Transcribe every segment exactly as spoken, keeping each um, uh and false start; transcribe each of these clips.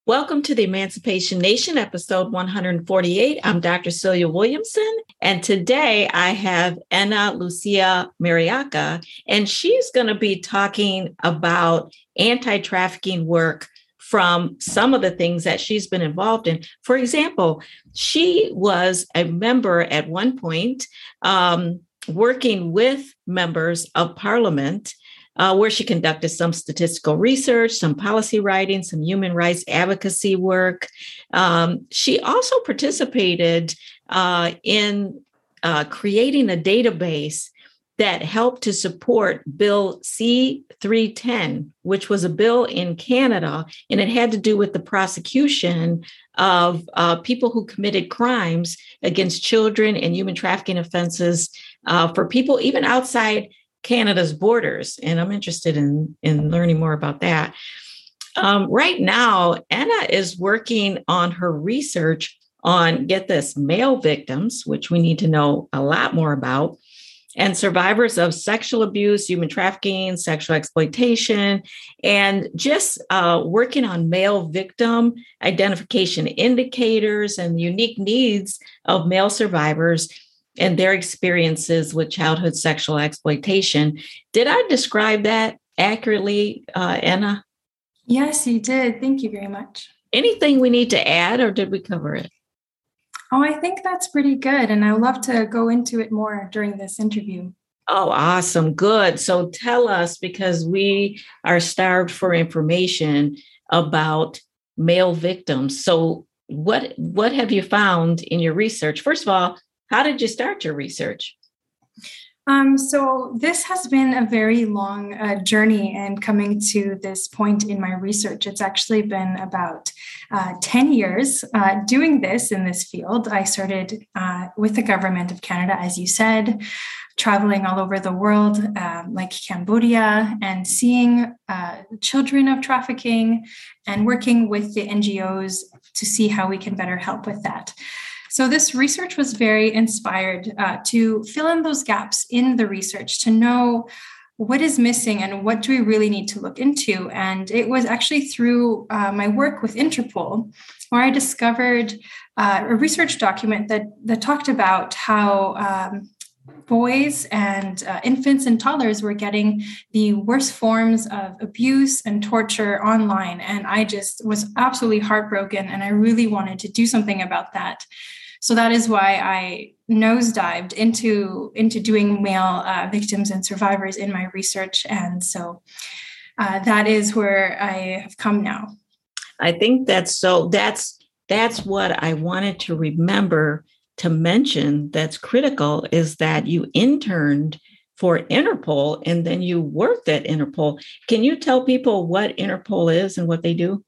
Welcome to the Emancipation Nation, episode one forty-eight. I'm Doctor Celia Williamson, and today I have Ana Lucia Mariaca, and she's going to be talking about anti-trafficking work from some of the things that she's been involved in. For example, she was a member at one point um, working with members of Parliament, Uh, where she conducted some statistical research, some policy writing, some human rights advocacy work. Um, she also participated uh, in uh, creating a database that helped to support Bill C three ten, which was a bill in Canada, and it had to do with the prosecution of uh, people who committed crimes against children and human trafficking offenses uh, for people even outside Canada's borders. And I'm interested in, in learning more about that. Um, right now, Ana is working on her research on, get this, male victims, which we need to know a lot more about, and survivors of sexual abuse, human trafficking, sexual exploitation, and just uh, working on male victim identification indicators and unique needs of male survivors and their experiences with childhood sexual exploitation. Did I describe that accurately, uh, Ana? Yes, you did. Thank you very much. Anything we need to add, or did we cover it? Oh, I think that's pretty good. And I'd love to go into it more during this interview. Oh, awesome. Good. So tell us, because we are starved for information about male victims. So what, what have you found in your research? First of all, how did you start your research? Um, so this has been a very long uh, journey and coming to this point in my research. It's actually been about uh, ten years uh, doing this in this field. I started uh, with the government of Canada, as you said, traveling all over the world, um, like Cambodia, and seeing uh, children of trafficking and working with the N G Os to see how we can better help with that. So this research was very inspired uh, to fill in those gaps in the research, to know what is missing and what do we really need to look into. And it was actually through uh, my work with Interpol where I discovered uh, a research document that, that talked about how um, boys and uh, infants and toddlers were getting the worst forms of abuse and torture online. And I just was absolutely heartbroken, and I really wanted to do something about that. So that is why I nosedived into, into doing male uh, victims and survivors in my research. And so uh, that is where I have come now. I think that's so, that's, that's what I wanted to remember to mention that's critical, is that you interned for Interpol and then you worked at Interpol. Can you tell people what Interpol is and what they do?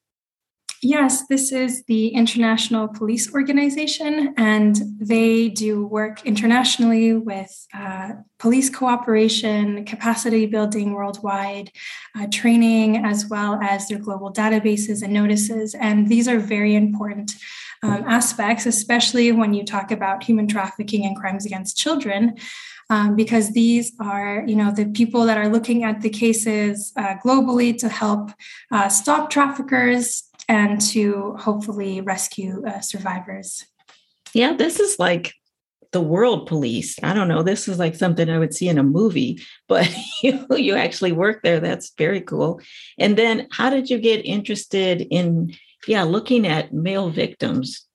Yes, this is the International Police Organization, and they do work internationally with uh, police cooperation, capacity building worldwide, uh, training, as well as their global databases and notices. And these are very important um, aspects, especially when you talk about human trafficking and crimes against children. Um, because these are, you know, the people that are looking at the cases uh, globally to help uh, stop traffickers and to hopefully rescue uh, survivors. Yeah, this is like the world police. I don't know. This is like something I would see in a movie, but you, you actually work there. That's very cool. And then how did you get interested in, yeah, looking at male victims?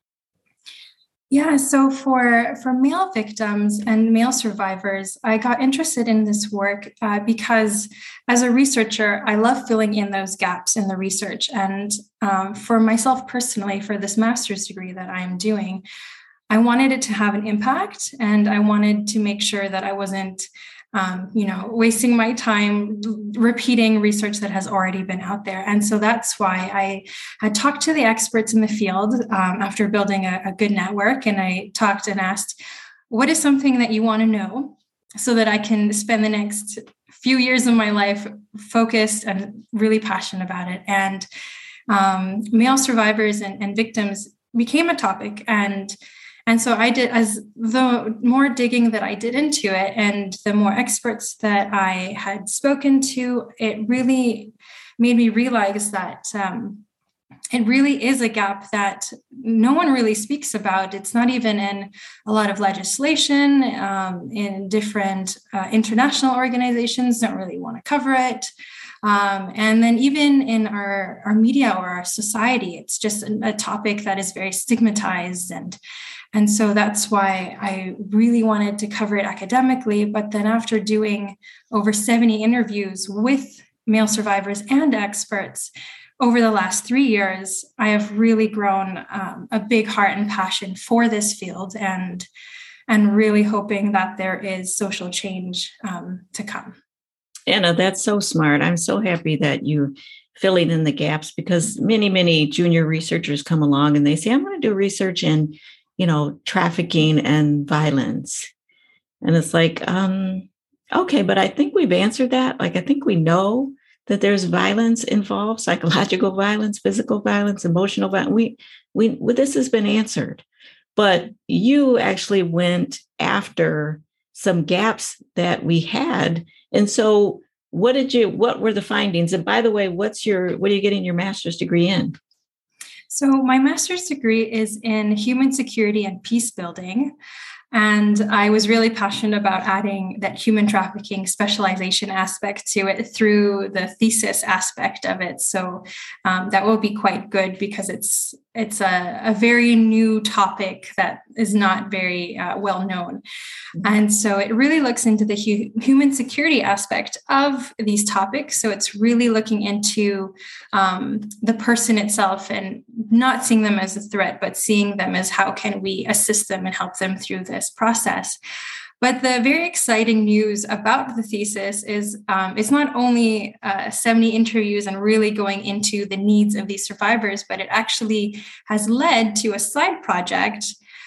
Yeah, so for, for male victims and male survivors, I got interested in this work uh, because as a researcher, I love filling in those gaps in the research. And um, for myself personally, for this master's degree that I'm doing, I wanted it to have an impact, and I wanted to make sure that I wasn't Um, you know, wasting my time repeating research that has already been out there. And so that's why I, I talked to the experts in the field um, after building a, a good network. And I talked and asked, what is something that you want to know so that I can spend the next few years of my life focused and really passionate about it? And um, male survivors and, and victims became a topic. And And so I did, as the more digging that I did into it and the more experts that I had spoken to, it really made me realize that um, it really is a gap that no one really speaks about. It's not even in a lot of legislation, um, in different uh, international organizations don't really want to cover it. Um, and then even in our, our media or our society, it's just a, a topic that is very stigmatized. And, and so that's why I really wanted to cover it academically. But then after doing over seventy interviews with male survivors and experts over the last three years, I have really grown um, a big heart and passion for this field, and, and really hoping that there is social change um, to come. Anna, that's so smart. I'm so happy that you're filling in the gaps, because many, many junior researchers come along and they say, I'm going to do research in, you know, trafficking and violence. And it's like, um, okay, but I think we've answered that. Like, I think we know that there's violence involved, psychological violence, physical violence, emotional violence. We, we, well, this has been answered, but you actually went after some gaps that we had. And so what did you, what were the findings? And by the way, what's your, what are you getting your master's degree in? So my master's degree is in human security and peace building. And I was really passionate about adding that human trafficking specialization aspect to it through the thesis aspect of it. So um, that will be quite good, because it's it's a, a very new topic that is not very uh, well known. And so it really looks into the hu- human security aspect of these topics. So it's really looking into um, the person itself and not seeing them as a threat, but seeing them as how can we assist them and help them through this process. But the very exciting news about the thesis is um, it's not only uh, seventy interviews and really going into the needs of these survivors, but it actually has led to a side project,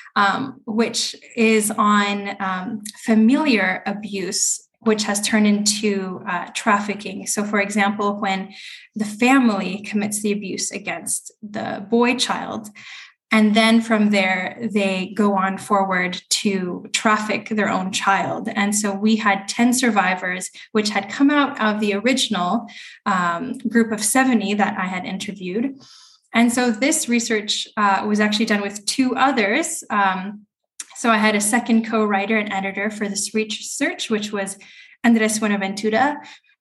um, which is on um, familiar abuse, which has turned into uh, trafficking. So, for example, when the family commits the abuse against the boy child, and then from there, they go on forward to traffic their own child. And so we had ten survivors, which had come out of the original um, group of seventy that I had interviewed. And so this research uh, was actually done with two others. Um, so I had a second co-writer and editor for this research, which was Andres Buenaventura.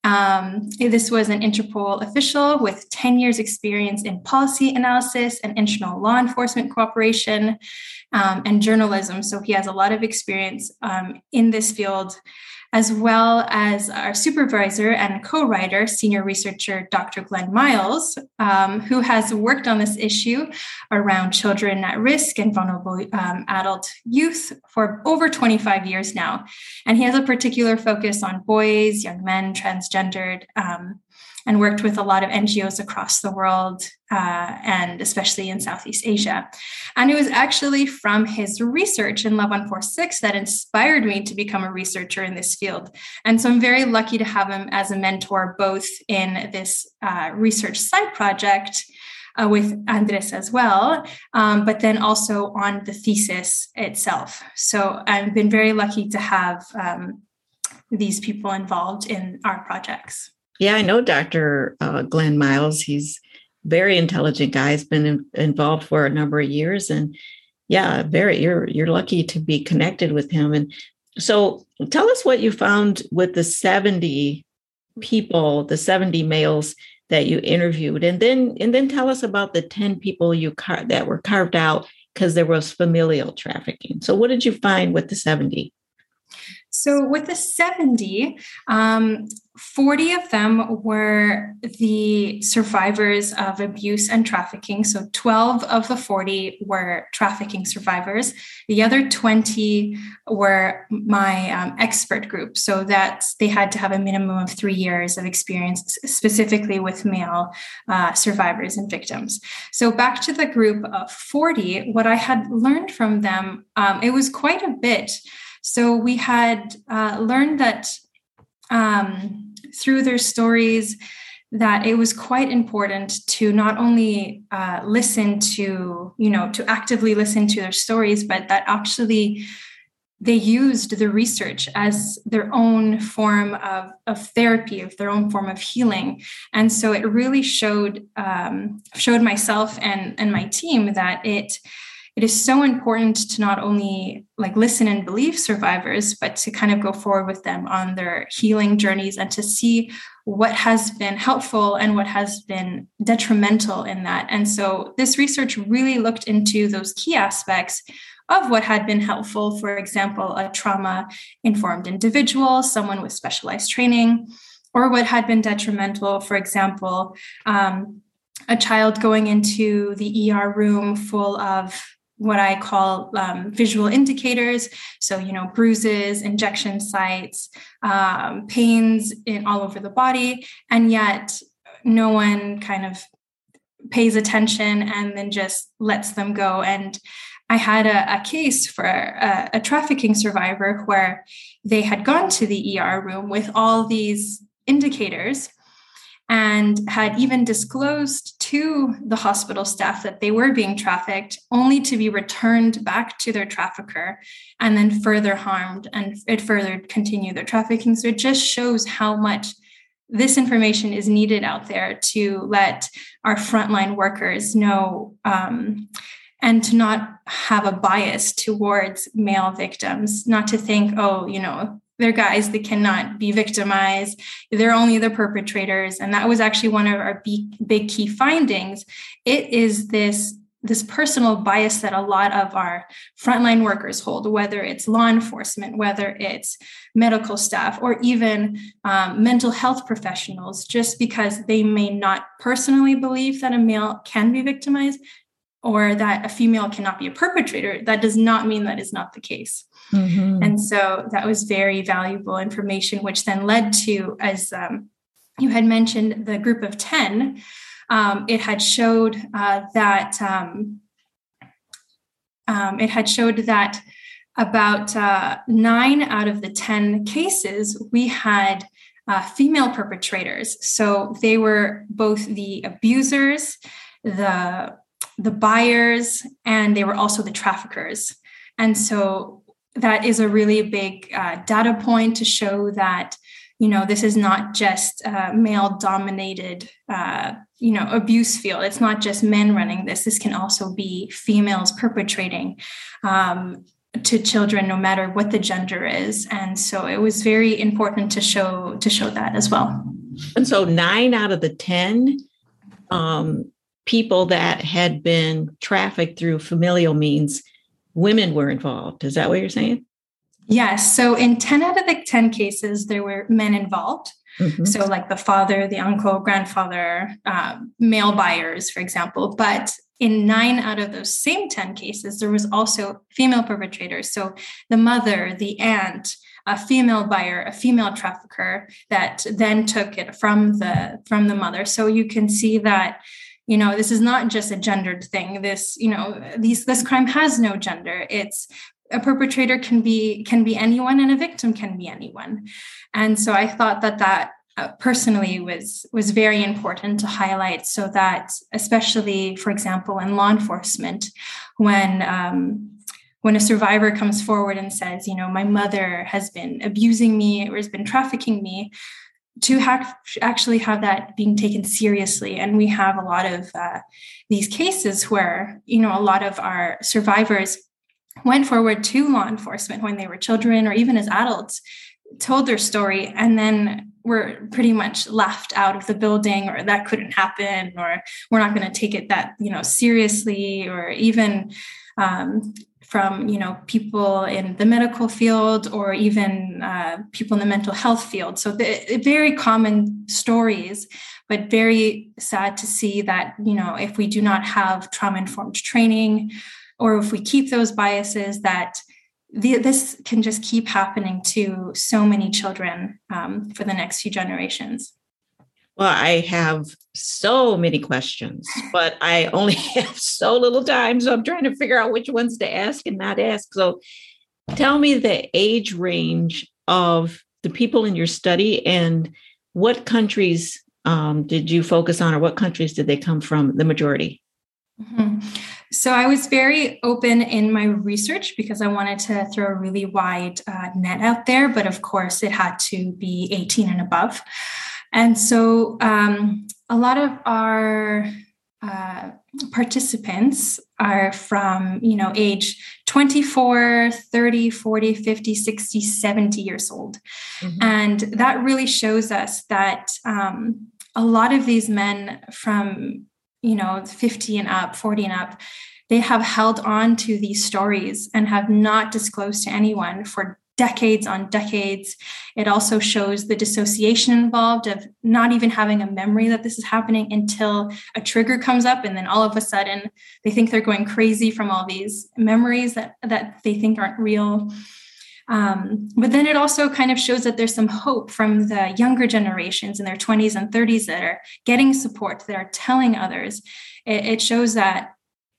Um, this was an Interpol official with ten years experience in policy analysis and international law enforcement cooperation um, and journalism. So he has a lot of experience um, in this field, as well as our supervisor and co-writer, senior researcher, Doctor Glenn Miles, um, who has worked on this issue around children at risk and vulnerable um, adult youth for over twenty-five years now. And he has a particular focus on boys, young men, transgendered, um, and worked with a lot of N G Os across the world, uh, and especially in Southeast Asia. And it was actually from his research in Love one forty-six that inspired me to become a researcher in this field. And so I'm very lucky to have him as a mentor, both in this uh, research side project uh, with Andres as well, um, but then also on the thesis itself. So I've been very lucky to have um, these people involved in our projects. Yeah, I know Doctor Uh, Glenn Miles. He's a very intelligent guy. He's been in, involved for a number of years, and yeah, very. You're you're lucky to be connected with him. And so, tell us what you found with the seventy people, the seventy males that you interviewed, and then and then tell us about the ten people you car- that were carved out because there was familial trafficking. So, what did you find with the seventy? So with the seventy, um, forty of them were the survivors of abuse and trafficking. So twelve of the forty were trafficking survivors. The other twenty were my um, expert group. So that they had to have a minimum of three years of experience, specifically with male uh, survivors and victims. So back to the group of forty, what I had learned from them, um, it was quite a bit. So we had uh, learned that um, through their stories that it was quite important to not only uh, listen to, you know, to actively listen to their stories, but that actually they used the research as their own form of, of therapy, of their own form of healing. And so it really showed um, showed myself and, and my team that it it is so important to not only like listen and believe survivors, but to kind of go forward with them on their healing journeys and to see what has been helpful and what has been detrimental in that. And so this research really looked into those key aspects of what had been helpful. For example, a trauma-informed individual, someone with specialized training, or what had been detrimental, for example, um, a child going into the E R room full of what I call um, visual indicators. So, you know, bruises, injection sites, um, pains in all over the body, and yet no one kind of pays attention and then just lets them go. And I had a, a case for a, a trafficking survivor where they had gone to the E R room with all these indicators and had even disclosed to the hospital staff that they were being trafficked, only to be returned back to their trafficker and then further harmed, and it further continued their trafficking. So it just shows how much this information is needed out there to let our frontline workers know, um, and to not have a bias towards male victims, not to think, oh, you know, they're guys that cannot be victimized. They're only the perpetrators. And that was actually one of our big, big key findings. It is this, this personal bias that a lot of our frontline workers hold, whether it's law enforcement, whether it's medical staff, or even um, mental health professionals, just because they may not personally believe that a male can be victimized or that a female cannot be a perpetrator. That does not mean that is not the case. Mm-hmm. And so that was very valuable information, which then led to, as um, you had mentioned, the group of ten. Um, it had showed uh, that um, um, it had showed that about uh, nine out of the ten cases we had uh, female perpetrators. So they were both the abusers, the the buyers, and they were also the traffickers. And so that is a really big uh, data point to show that, you know, this is not just a male-dominated, uh, you know, abuse field. It's not just men running this. This can also be females perpetrating um, to children, no matter what the gender is. And so it was very important to show to show that as well. And so nine out of the ten um, people that had been trafficked through familial means, women were involved. Is that what you're saying? Yes. So in ten out of the ten cases, there were men involved. Mm-hmm. So like the father, the uncle, grandfather, uh, male buyers, for example. But in nine out of those same ten cases, there was also female perpetrators. So the mother, the aunt, a female buyer, a female trafficker that then took it from the from the mother. So you can see that, you know, this is not just a gendered thing. This, you know, these this crime has no gender. It's a perpetrator can be can be anyone, and a victim can be anyone. And so I thought that that uh, personally was was very important to highlight, so that especially, for example, in law enforcement, when um, when a survivor comes forward and says, you know, my mother has been abusing me or has been trafficking me, to ha- actually have that being taken seriously. And we have a lot of uh, these cases where, you know, a lot of our survivors went forward to law enforcement when they were children or even as adults, told their story, and then were pretty much laughed out of the building, or that couldn't happen, or we're not going to take it that, you know, seriously, or even um, from, you know, people in the medical field, or even uh, people in the mental health field. So the, very common stories, but very sad to see that, you know, if we do not have trauma-informed training, or if we keep those biases, that the, this can just keep happening to so many children um, for the next few generations. Well, I have so many questions, but I only have so little time. So I'm trying to figure out which ones to ask and not ask. So tell me the age range of the people in your study, and what countries um, did you focus on, or what countries did they come from, the majority? Mm-hmm. So I was very open in my research because I wanted to throw a really wide uh, net out there, but of course it had to be eighteen and above. And so um, a lot of our uh, participants are from, you know, age twenty-four, thirty, forty, fifty, sixty, seventy years old. Mm-hmm. And that really shows us that um, a lot of these men from, you know, fifty and up, forty and up, they have held on to these stories and have not disclosed to anyone for decades on decades. It also shows the dissociation involved of not even having a memory that this is happening until a trigger comes up. And then all of a sudden they think they're going crazy from all these memories that, that they think aren't real. Um, but then it also kind of shows that there's some hope from the younger generations in their twenties and thirties that are getting support, that are telling others. It, it shows that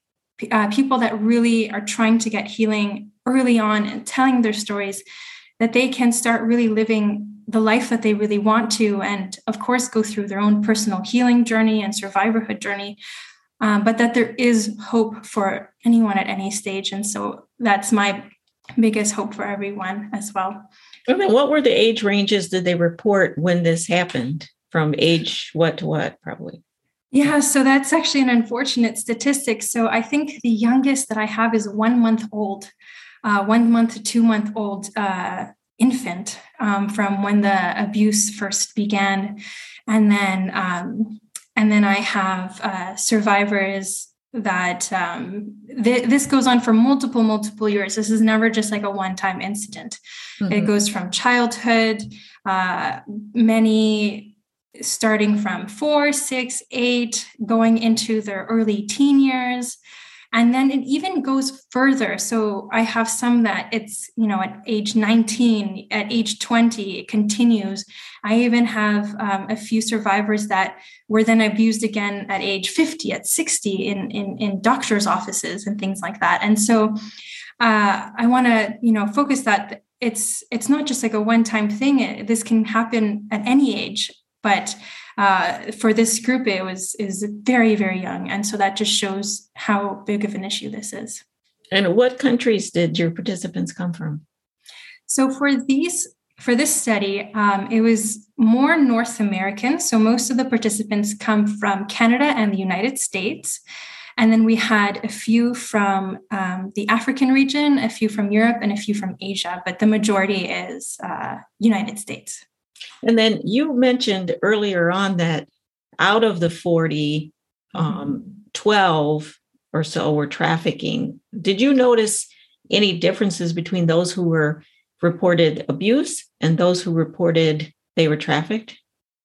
uh, people that really are trying to get healing early on and telling their stories, that they can start really living the life that they really want to, and of course go through their own personal healing journey and survivorhood journey, um, but that there is hope for anyone at any stage. And so that's my biggest hope for everyone as well. I mean, what were the age ranges did they report when this happened? From age what to what, probably? Yeah, so that's actually an unfortunate statistic. So I think the youngest that I have is one month old, uh, one month to two month old uh, infant um, from when the abuse first began. And then, um, and then I have uh, survivors that um, th- this goes on for multiple, multiple years. This is never just like a one-time incident. Mm-hmm. It goes from childhood, uh, many starting from four, six, eight, going into their early teen years. And then it even goes further. So I have some that it's, you know, at age nineteen, at age twenty, it continues. I even have um, a few survivors that were then abused again at age fifty, at sixty in, in, in doctors' offices and things like that. And so uh, I want to, you know, focus that it's, it's not just like a one-time thing. It, this can happen at any age. But uh, for this group, it was is very, very young. And so that just shows how big of an issue this is. And what countries did your participants come from? So for these, for this study, um, it was more North American. So most of the participants come from Canada and the United States. And then we had a few from um, the African region, a few from Europe, and a few from Asia. But the majority is uh, United States. And then you mentioned earlier on that out of the forty, mm-hmm. um, twelve or so were trafficking. Did you notice any differences between those who were reported abuse and those who reported they were trafficked?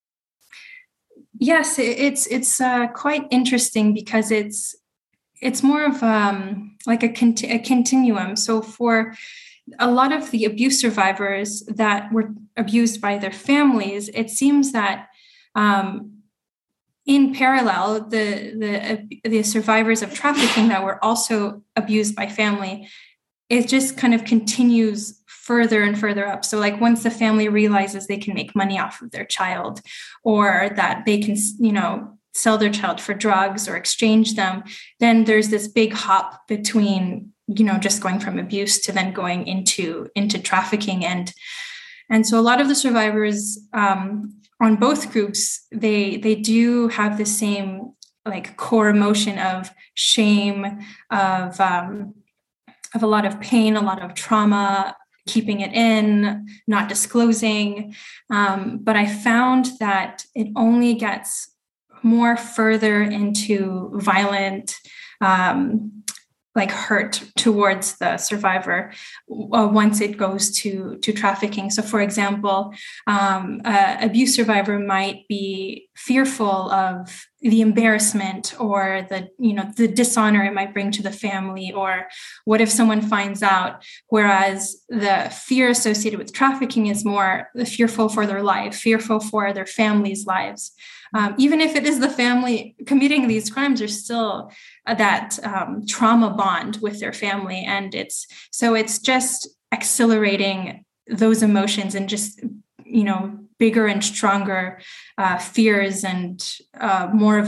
Yes, it's it's uh, quite interesting because it's it's more of um, like a, cont- a continuum. So for a lot of the abuse survivors that were abused by their families, it seems that um, in parallel, the, the, the survivors of trafficking that were also abused by family, it just kind of continues further and further up. So like once the family realizes they can make money off of their child, or that they can, you know, sell their child for drugs or exchange them, then there's this big hop between, you know, just going from abuse to then going into, into trafficking. And, and so a lot of the survivors um, on both groups, they, they do have the same like core emotion of shame, of, um, of a lot of pain, a lot of trauma, keeping it in, not disclosing. Um, but I found that it only gets more further into violent, um, like hurt towards the survivor uh, once it goes to, to trafficking. So for example, um, uh, abuse survivor might be fearful of the embarrassment or the, you know, the dishonor it might bring to the family, or what if someone finds out, whereas the fear associated with trafficking is more fearful for their life, fearful for their family's lives. Um, even if it is the family committing these crimes, there's still uh, that um, trauma bond with their family. And it's, so it's just accelerating those emotions and just, you know, bigger and stronger uh, fears and uh, more of a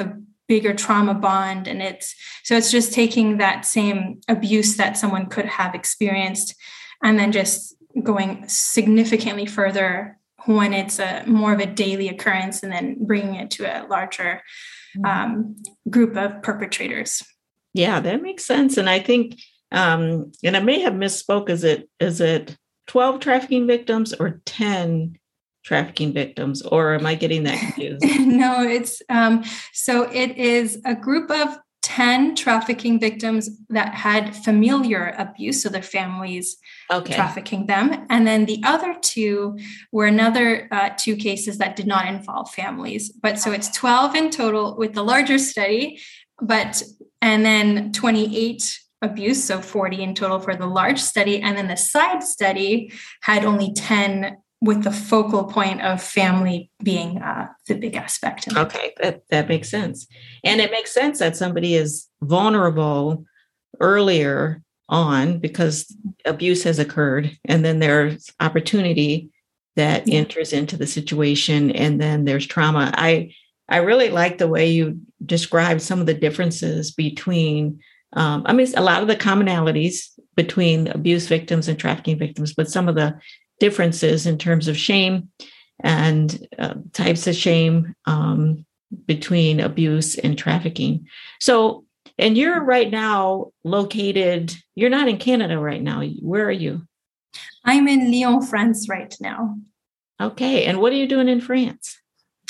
bigger trauma bond. And it's, so it's just taking that same abuse that someone could have experienced and then just going significantly further when it's a more of a daily occurrence and then bringing it to a larger um, group of perpetrators. Yeah, that makes sense. And I think, um, and I may have misspoke, is it, is it twelve trafficking victims or ten trafficking victims, or am I getting that confused? No, it's, um, so it is a group of ten trafficking victims that had familiar abuse, so their families okay. trafficking them. And then the other two were another uh, two cases that did not involve families. But so it's twelve in total with the larger study, but and then twenty-eight abuse, so forty in total for the large study. And then the side study had only ten with the focal point of family being uh, the big aspect. Okay, that, that makes sense. And it makes sense that somebody is vulnerable earlier on because abuse has occurred. And then there's opportunity that yeah. enters into the situation. And then there's trauma. I, I really like the way you described some of the differences between, um, I mean, a lot of the commonalities between abuse victims and trafficking victims, but some of the differences in terms of shame and uh, types of shame um, between abuse and trafficking. So, and you're right now located, you're not in Canada right now. Where are you? I'm in Lyon, France right now. Okay. And what are you doing in France?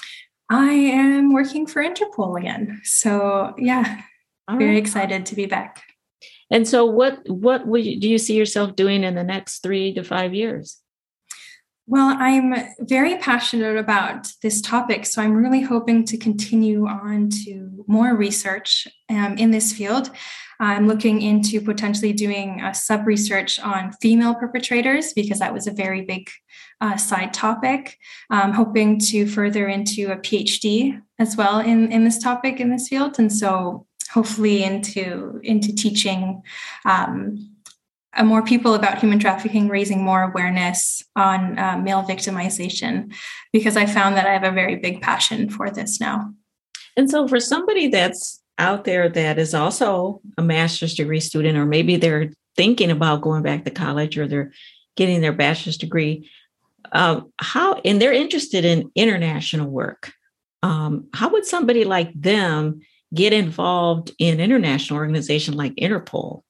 I am working for Interpol again. So yeah, All very right. excited to be back. And so what, what will you, do you see yourself doing in the next three to five years? Well, I'm very passionate about this topic, so I'm really hoping to continue on to more research um, in this field. I'm looking into potentially doing a sub-research on female perpetrators because that was a very big uh, side topic. I'm hoping to further into a PhD as well in, in this topic, in this field, and so hopefully into, into teaching um, Uh, more people about human trafficking, raising more awareness on uh, male victimization, because I found that I have a very big passion for this now. And so for somebody that's out there that is also a master's degree student, or maybe they're thinking about going back to college or they're getting their bachelor's degree, um, how, and they're interested in international work, um, how would somebody like them get involved in an international organization like Interpol?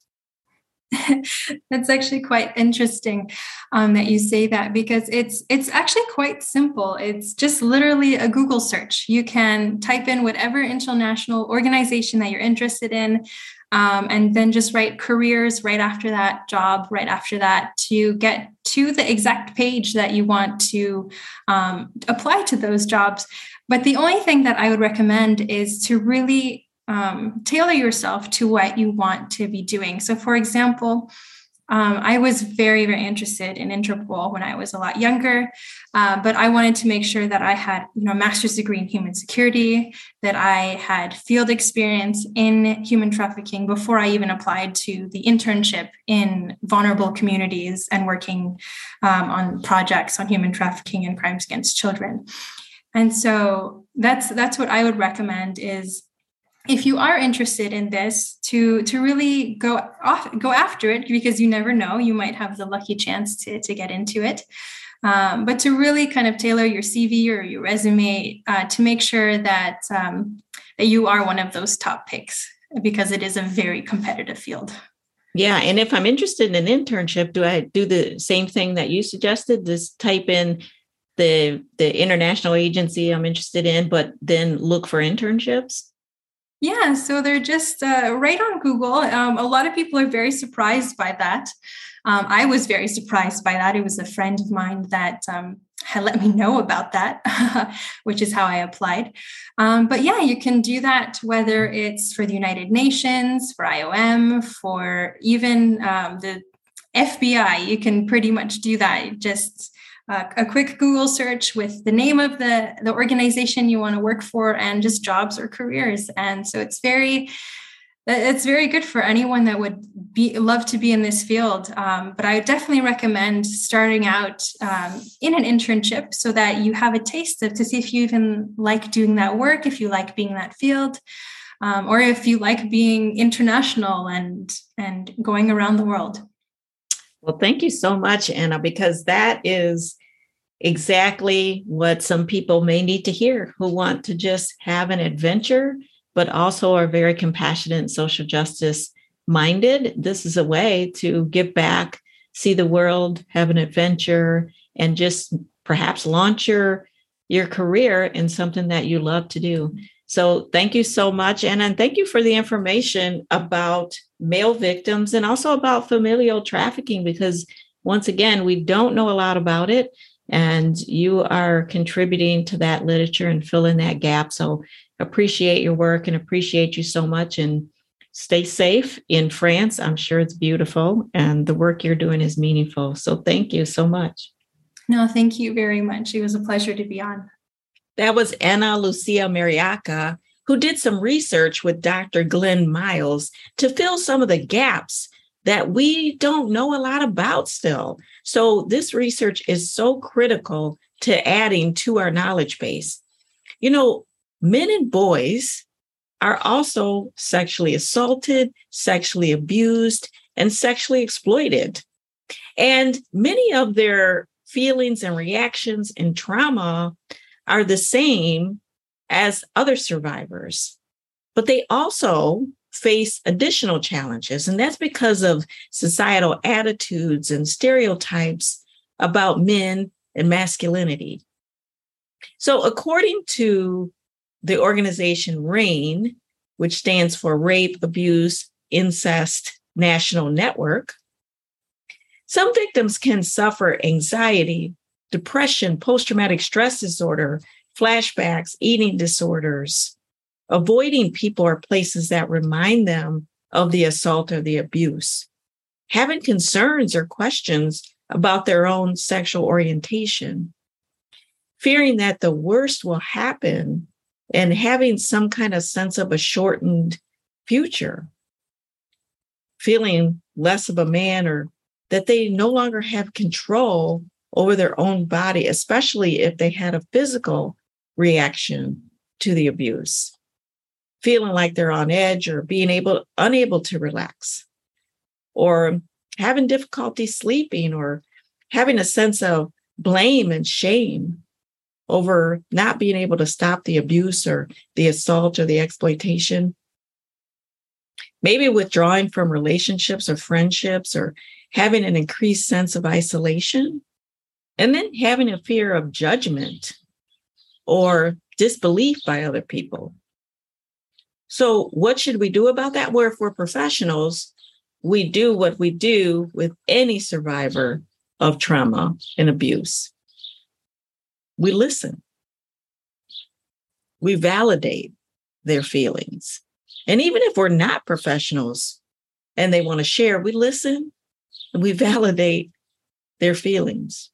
That's actually quite interesting um, that you say that, because it's it's actually quite simple. It's just literally a Google search. You can type in whatever international organization that you're interested in, um, and then just write careers right after that, job right after that, to get to the exact page that you want to um, apply to those jobs. But the only thing that I would recommend is to really Um, tailor yourself to what you want to be doing. So, for example, um, I was very, very interested in Interpol when I was a lot younger, uh, but I wanted to make sure that I had, you know, a master's degree in human security, that I had field experience in human trafficking before I even applied to the internship in vulnerable communities and working um, on projects on human trafficking and crimes against children. And so that's that's what I would recommend is, if you are interested in this, to, to really go off, go after it, because you never know, you might have the lucky chance to, to get into it. Um, but to really kind of tailor your C V or your resume uh, to make sure that, um, that you are one of those top picks, because it is a very competitive field. Yeah. And if I'm interested in an internship, do I do the same thing that you suggested? Just type in the, the international agency I'm interested in, but then look for internships? Yeah, so they're just uh, right on Google. Um, a lot of people are very surprised by that. Um, I was very surprised by that. It was a friend of mine that um, had let me know about that, which is how I applied. Um, but yeah, you can do that, whether it's for the United Nations, for I O M, for even um, the F B I. You can pretty much do that. Just Uh, a quick Google search with the name of the, the organization you want to work for and just jobs or careers. And so it's very, it's very good for anyone that would be love to be in this field. Um, but I definitely recommend starting out um, in an internship so that you have a taste of, to see if you even like doing that work, if you like being in that field. um, or if you like being international and, and going around the world. Well, thank you so much, Anna, because that is exactly what some people may need to hear who want to just have an adventure, but also are very compassionate and social justice minded. This is a way to give back, see the world, have an adventure, and just perhaps launch your, your career in something that you love to do. So thank you so much, Anna, and thank you for the information about male victims and also about familial trafficking, because once again, we don't know a lot about it, and you are contributing to that literature and filling that gap. So appreciate your work and appreciate you so much, and stay safe in France. I'm sure it's beautiful and the work you're doing is meaningful. So thank you so much. No, thank you very much. It was a pleasure to be on. That was Ana Lucia Mariaca, who did some research with Doctor Glenn Miles to fill some of the gaps that we don't know a lot about still. So this research is so critical to adding to our knowledge base. You know, men and boys are also sexually assaulted, sexually abused, and sexually exploited. And many of their feelings and reactions and trauma are the same as other survivors, but they also face additional challenges. And that's because of societal attitudes and stereotypes about men and masculinity. So according to the organization RAINN, which stands for Rape, Abuse, Incest National Network, some victims can suffer anxiety, depression, post-traumatic stress disorder, flashbacks, eating disorders, avoiding people or places that remind them of the assault or the abuse, having concerns or questions about their own sexual orientation, fearing that the worst will happen, and having some kind of sense of a shortened future, feeling less of a man, or that they no longer have control over their own body, especially if they had a physical reaction to the abuse, feeling like they're on edge or being able, unable to relax, or having difficulty sleeping, or having a sense of blame and shame over not being able to stop the abuse or the assault or the exploitation. Maybe withdrawing from relationships or friendships, or having an increased sense of isolation, and then having a fear of judgment or disbelief by other people. So what should we do about that? Well, if we're professionals, we do what we do with any survivor of trauma and abuse. We listen. We validate their feelings. And even if we're not professionals and they want to share, we listen and we validate their feelings.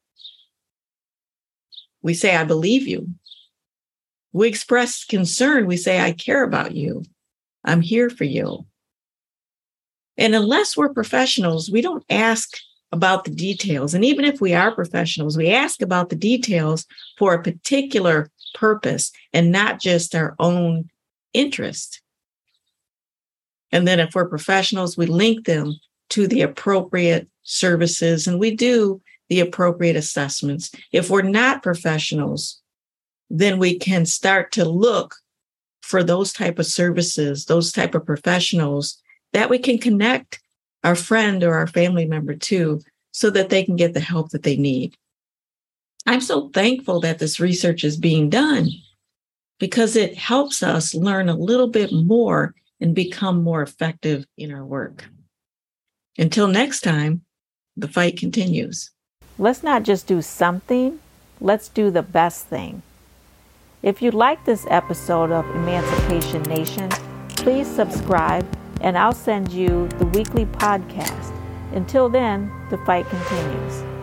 We say, I believe you. We express concern. We say, I care about you. I'm here for you. And unless we're professionals, we don't ask about the details. And even if we are professionals, we ask about the details for a particular purpose and not just our own interest. And then if we're professionals, we link them to the appropriate services and we do the appropriate assessments. If we're not professionals, then we can start to look for those type of services, those type of professionals that we can connect our friend or our family member to so that they can get the help that they need. I'm so thankful that this research is being done because it helps us learn a little bit more and become more effective in our work. Until next time, the fight continues. Let's not just do something, let's do the best thing. If you like this episode of Emancipation Nation, please subscribe and I'll send you the weekly podcast. Until then, the fight continues.